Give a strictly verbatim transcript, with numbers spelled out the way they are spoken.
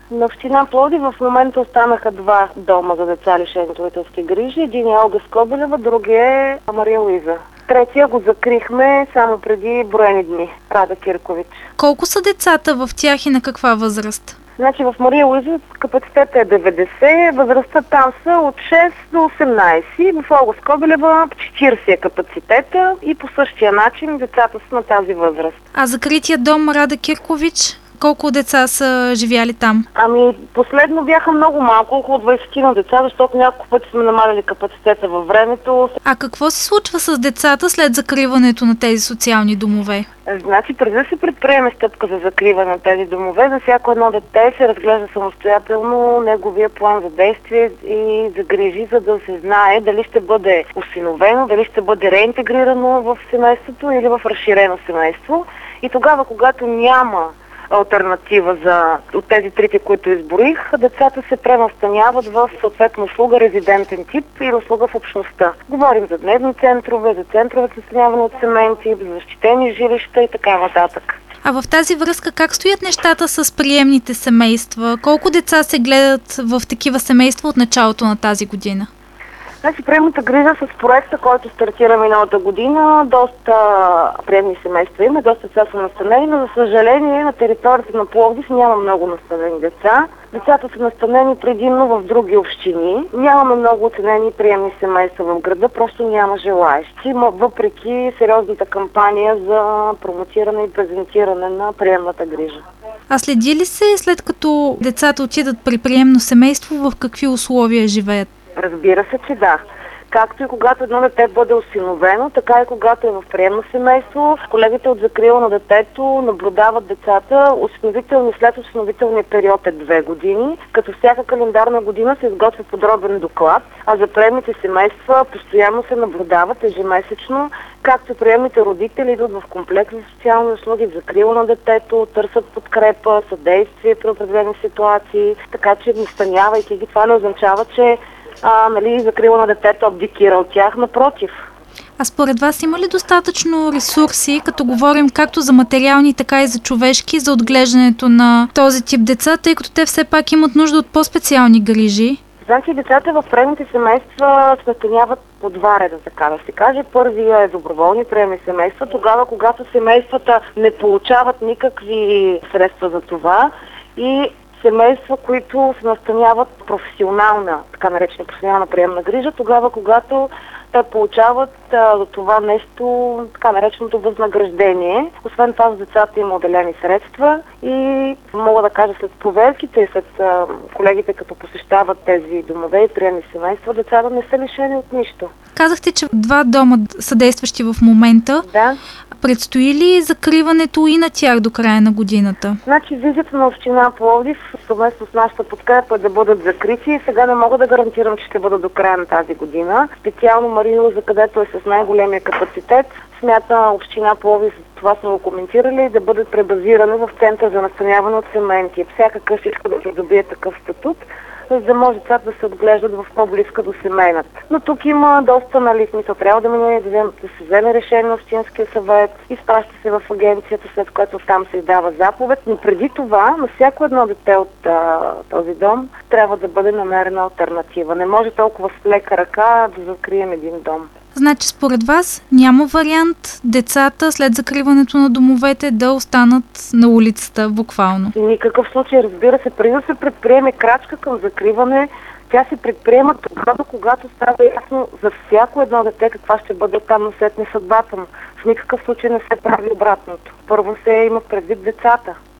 На община Пловдив в момента останаха два дома за деца лишени от родителски грижи. Един е Олга Скобелева, другия е Мария Луиза. Третия го закрихме само преди броени дни. Рада Киркович. Колко са децата в тях и на каква възраст? Значи в Мария Луиза капацитета е деветдесет, възрастта там са от шест до осемнайсет, в Олга Скобелева четирийсет е капацитета и по същия начин децата са на тази възраст. А закрития дом Рада Киркович? Колко деца са живяли там? Ами, последно бяха много малко, около двайсет на деца, защото няколко пъти сме намалили капацитета във времето. А какво се случва с децата след закриването на тези социални домове? Значи, преди да се предприеме стъпка за закриване на тези домове, за всяко едно дете се разглежда самостоятелно неговия план за действие и за грижи, за да се знае дали ще бъде осиновено, дали ще бъде реинтегрирано в семейството или в разширено семейство. И тогава, когато няма алтернатива за от тези трите, които изборих, децата се пренастаняват в съответно услуга резидентен тип или услуга в общността. Говорим за дневни центрове, за центрове за настаняване от семейни, за защитени жилища и така нататък. А в тази връзка как стоят нещата с приемните семейства? Колко деца се гледат в такива семейства от началото на тази година? Значи, приемната грижа с проекта, който стартира миналата година, доста приемни семейства има, доста деца са настанени, но за съжаление на територията на Пловдив няма много настанени деца. Децата са настанени предимно в други общини. Нямаме много оценени приемни семейства в града, просто няма желаещи, въпреки сериозната кампания за промотиране и презентиране на приемната грижа. А следи ли се, след като децата отидат при приемно семейство, в какви условия живеят? Разбира се, че да. Както и когато едно дете бъде осиновено, така и когато е в приемно семейство, колегите от закрила на детето наблюдават децата. Осиновителни след осиновителния период е две години, като всяка календарна година се изготвя подробен доклад, а за приемните семейства постоянно се наблюдават ежемесечно, както приемните родители идват в комплекс за социални услуги, в закрила на детето, търсят подкрепа, съдействие при определени ситуации, така че настанявайки ги, това не означава, че А, нали, закрила на детето абдикира от тях, напротив. А според вас има ли достатъчно ресурси, като говорим както за материални, така и за човешки, за отглеждането на този тип деца, тъй като те все пак имат нужда от по-специални грижи? Значи децата в приемните семейства се настаняват по два реда, така да се каже. Първия е доброволни приемни семейства, тогава когато семействата не получават никакви средства за това и семейства, които се настаняват професионална, така наречена професионална приемна грижа, тогава когато те получават а, за това нещо, така нареченото възнаграждение. Освен това за децата има отделени средства и мога да кажа след проверките и след а, колегите, като посещават тези домове и приемни семейства, децата не са лишени от нищо. Казахте, че два дома са действащи в момента. Да. Предстои ли закриването и на тях до края на годината? Значи визията на община Пловдив съвместно с нашата подкрепа да бъдат закрити и сега не мога да гарантирам, че ще бъдат до края на тази година. Специално Мария Луиза, където е с най-големия капацитет, смята община Пловдив, това сме го коментирали, да бъдат пребазирани в център за настаняване от семейни. Всяка къща иска да придобие такъв статут, за да може децата да се отглеждат в по-близка до семейната. Но тук има доста, нали, смисъл, трябва да мине да, да се вземе решение на Общинския съвет, изпраща се в агенцията, след което там се издава заповед. Но преди това, на всяко едно дете от а, този дом трябва да бъде намерена алтернатива. Не може толкова с лека ръка да закрием един дом. Значи според вас няма вариант децата след закриването на домовете да останат на улицата буквално? В никакъв случай, разбира се, преди да се предприеме крачка към закриване, тя се предприема тогава, когато става ясно за всяко едно дете каква ще бъде там насетне съдбата му. В никакъв случай не се прави обратното. Първо се има предвид децата.